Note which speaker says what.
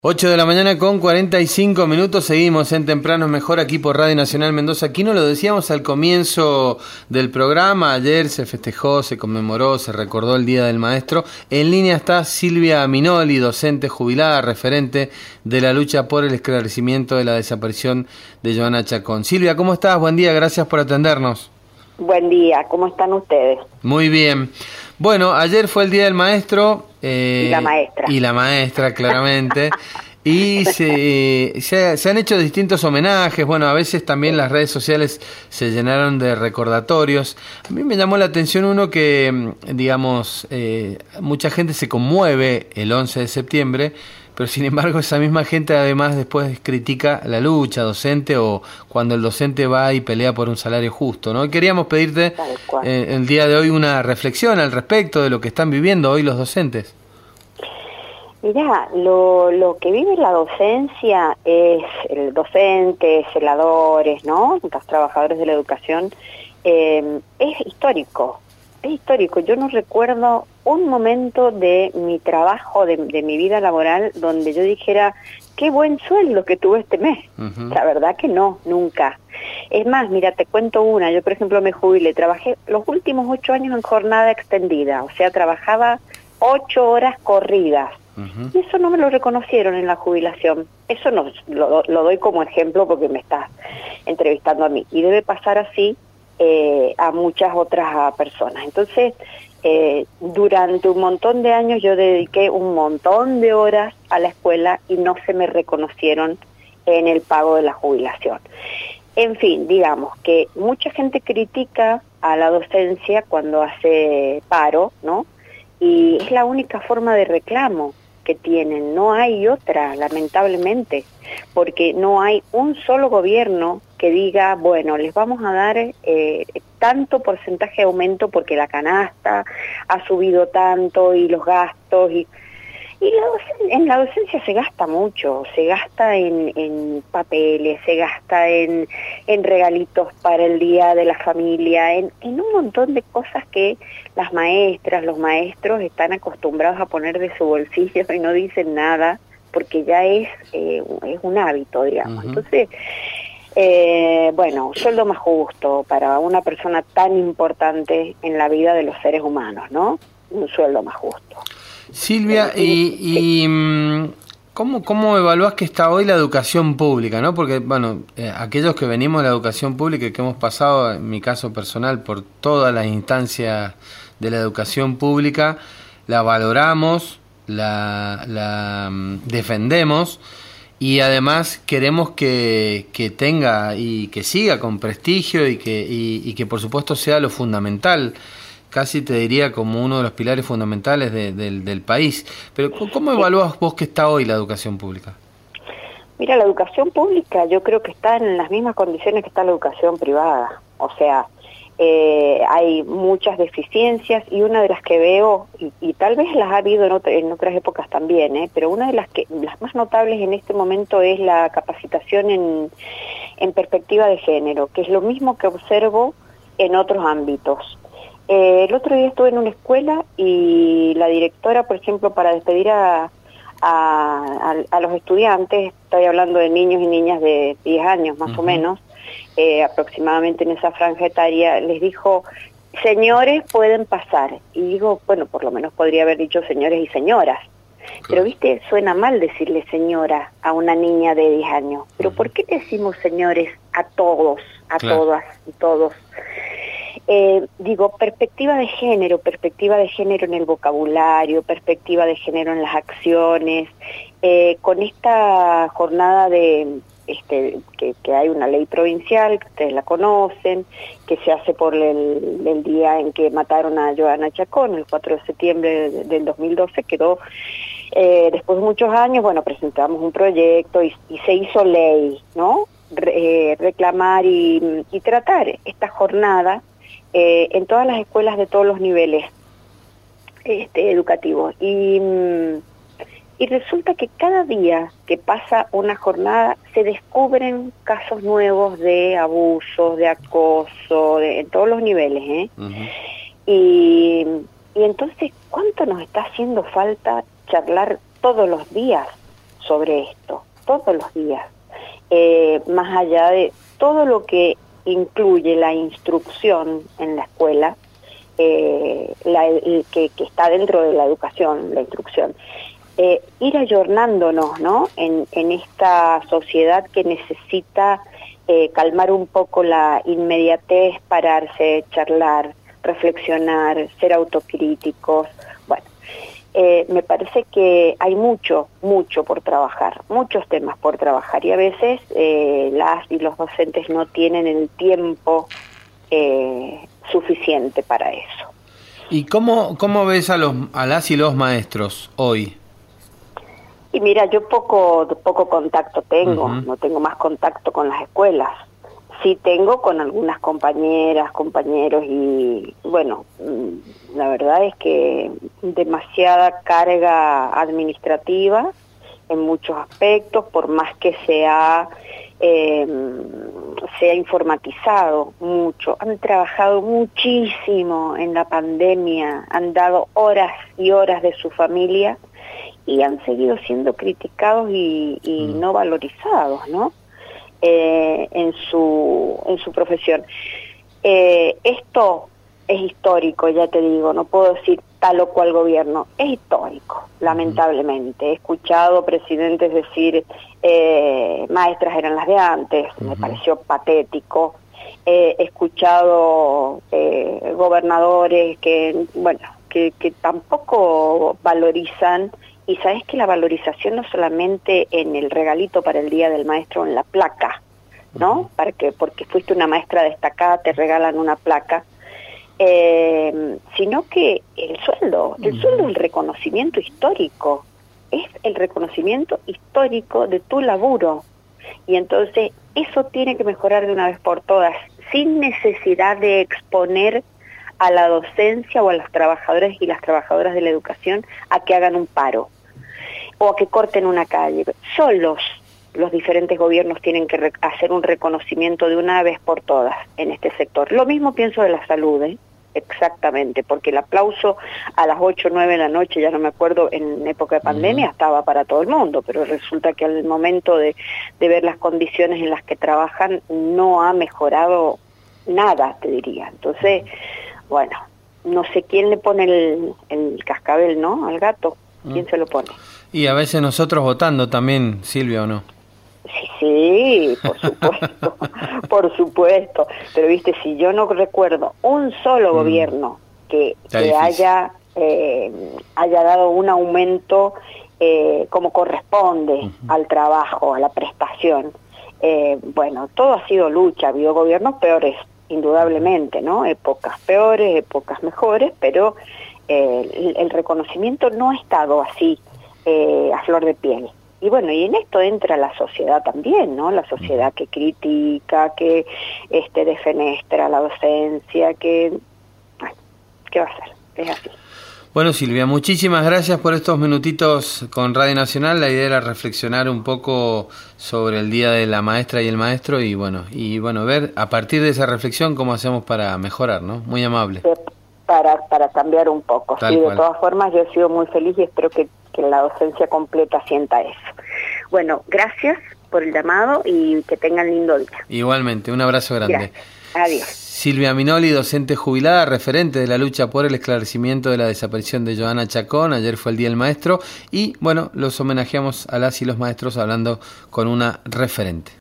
Speaker 1: 8 de la mañana con 45 minutos, seguimos en Temprano es Mejor aquí por Radio Nacional Mendoza. Aquí nos lo decíamos al comienzo del programa, ayer se festejó, se conmemoró, se recordó el Día del Maestro. En línea está Silvia Minoli, docente jubilada, referente de la lucha por el esclarecimiento de la desaparición de Joana Chacón. Silvia, ¿cómo estás? Buen día, gracias por atendernos.
Speaker 2: Buen día, ¿cómo están ustedes?
Speaker 1: Muy bien. Bueno, ayer fue el Día del Maestro.
Speaker 2: Y la maestra.
Speaker 1: Y la maestra, claramente. Y se han hecho distintos homenajes. Bueno, a veces también las redes sociales se llenaron de recordatorios. A mí me llamó la atención uno que, digamos, mucha gente se conmueve el 11 de septiembre, pero sin embargo esa misma gente además después critica la lucha docente o cuando el docente va y pelea por un salario justo, ¿no? Queríamos pedirte el día de hoy una reflexión al respecto de lo que están viviendo hoy los docentes.
Speaker 2: Mirá, lo que vive la docencia es el docente, celadores, ¿no? Los trabajadores de la educación, es histórico, es histórico. Yo no recuerdo un momento de mi trabajo, de mi vida laboral, donde yo dijera, qué buen sueldo que tuve este mes. La verdad que no, nunca. Es más, mira, te cuento una. Yo, por ejemplo, me jubilé, trabajé los últimos 8 años en jornada extendida, o sea, trabajaba 8 horas corridas. Y eso no me lo reconocieron en la jubilación. Eso no lo doy como ejemplo porque me estás entrevistando a mí. Y debe pasar así a muchas otras personas. Entonces, durante un montón de años yo dediqué un montón de horas a la escuela y no se me reconocieron en el pago de la jubilación. En fin, digamos que mucha gente critica a la docencia cuando hace paro, ¿no? Y es la única forma de reclamo que tienen, no hay otra, lamentablemente, porque no hay un solo gobierno que diga, bueno, les vamos a dar tanto porcentaje de aumento porque la canasta ha subido tanto y los gastos y en la docencia se gasta mucho, se gasta en papeles, se gasta en regalitos para el día de la familia, en un montón de cosas que las maestras, los maestros están acostumbrados a poner de su bolsillo y no dicen nada porque ya es un hábito, digamos. Entonces, bueno, sueldo más justo para una persona tan importante en la vida de los seres humanos, ¿no? Un sueldo más justo.
Speaker 1: Silvia, ¿cómo evaluás que está hoy la educación pública, ¿no? Porque, bueno, aquellos que venimos de la educación pública y que hemos pasado, en mi caso personal, por todas las instancias de la educación pública, la valoramos, la defendemos y además queremos que tenga y que siga con prestigio y que por supuesto sea lo fundamental. Casi te diría como uno de los pilares fundamentales del país. Pero ¿cómo evalúas vos que está hoy la educación pública?
Speaker 2: Mira, la educación pública yo creo que está en las mismas condiciones que está la educación privada. O sea, hay muchas deficiencias y una de las que veo, y tal vez las ha habido en otras épocas también, pero una de las más notables en este momento es la capacitación en perspectiva de género, que es lo mismo que observo en otros ámbitos. El otro día estuve en una escuela y la directora, por ejemplo, para despedir a los estudiantes, estoy hablando de niños y niñas de 10 años más o menos, aproximadamente en esa franja etaria, les dijo, señores pueden pasar. Y digo, bueno, por lo menos podría haber dicho señores y señoras. Claro. Pero viste, suena mal decirle señora a una niña de 10 años. Pero ¿por qué decimos señores a todos, a todas y todos? Digo, perspectiva de género en el vocabulario, perspectiva de género en las acciones, con esta jornada de que hay una ley provincial, que ustedes la conocen, que se hace por el día en que mataron a Joana Chacón, el 4 de septiembre del 2012, quedó, después de muchos años, bueno, presentamos un proyecto y se hizo ley, ¿no? Reclamar y tratar esta jornada en todas las escuelas de todos los niveles educativos. Y resulta que cada día que pasa una jornada se descubren casos nuevos de abusos, de acoso, en todos los niveles, Y entonces, ¿cuánto nos está haciendo falta charlar todos los días sobre esto, todos los días, más allá de todo lo que incluye la instrucción en la escuela, que está dentro de la educación, la instrucción. Ir ayornándonos, ¿no? En esta sociedad que necesita calmar un poco la inmediatez, pararse, charlar, reflexionar, ser autocríticos. Bueno, me parece que hay mucho por trabajar, muchos temas por trabajar, y a veces las y los docentes no tienen el tiempo suficiente para eso.
Speaker 1: ¿Y cómo ves a las y los maestros hoy?
Speaker 2: Y mira, yo poco contacto tengo, no tengo más contacto con las escuelas. Sí tengo con algunas compañeras, compañeros, y bueno, la verdad es que demasiada carga administrativa en muchos aspectos, por más que se ha informatizado mucho. Han trabajado muchísimo en la pandemia, han dado horas y horas de su familia y han seguido siendo criticados y no valorizados, ¿no? En su profesión. Esto es histórico, ya te digo, no puedo decir tal o cual gobierno, es histórico, lamentablemente. He escuchado presidentes decir, maestras eran las de antes, me pareció patético. He escuchado gobernadores que tampoco valorizan. Y sabes que la valorización no solamente en el regalito para el Día del Maestro, en la placa, ¿no? Porque fuiste una maestra destacada, te regalan una placa, sino que el sueldo, el reconocimiento histórico, es el reconocimiento histórico de tu laburo. Y entonces eso tiene que mejorar de una vez por todas, sin necesidad de exponer a la docencia o a los trabajadores y las trabajadoras de la educación a que hagan un paro o a que corten una calle. Solos los diferentes gobiernos tienen que hacer un reconocimiento de una vez por todas en este sector. Lo mismo pienso de la salud, exactamente, porque el aplauso a las 8 o 9 de la noche, ya no me acuerdo, en época de pandemia estaba para todo el mundo, pero resulta que al momento de ver las condiciones en las que trabajan no ha mejorado nada, te diría. Entonces, bueno, no sé quién le pone el cascabel, ¿no? Al gato. ¿Quién se lo pone?
Speaker 1: Y a veces nosotros votando también, Silvia, ¿o no?
Speaker 2: Sí, por supuesto, por supuesto. Pero viste, si yo no recuerdo un solo gobierno que haya dado un aumento como corresponde al trabajo, a la prestación, bueno, todo ha sido lucha. Ha habido gobiernos peores, indudablemente, ¿no? Épocas peores, épocas mejores, pero el reconocimiento no ha estado así a flor de piel. Y bueno, y en esto entra la sociedad también, ¿no? La sociedad que critica, que defenestra la docencia, que... Bueno, ¿qué va a hacer? Es así.
Speaker 1: Bueno, Silvia, muchísimas gracias por estos minutitos con Radio Nacional. La idea era reflexionar un poco sobre el Día de la Maestra y el Maestro y bueno, ver a partir de esa reflexión cómo hacemos para mejorar, ¿no? Muy amable.
Speaker 2: Para cambiar un poco.
Speaker 1: Tal
Speaker 2: sí,
Speaker 1: cual.
Speaker 2: De todas formas, yo he sido muy feliz y espero que la docencia completa sienta eso. Bueno, gracias por el llamado y que tengan lindo día.
Speaker 1: Igualmente, un abrazo grande.
Speaker 2: Gracias. Adiós.
Speaker 1: Silvia Minoli, docente jubilada, referente de la lucha por el esclarecimiento de la desaparición de Joana Chacón. Ayer fue el Día del Maestro y, bueno, los homenajeamos a las y los maestros hablando con una referente.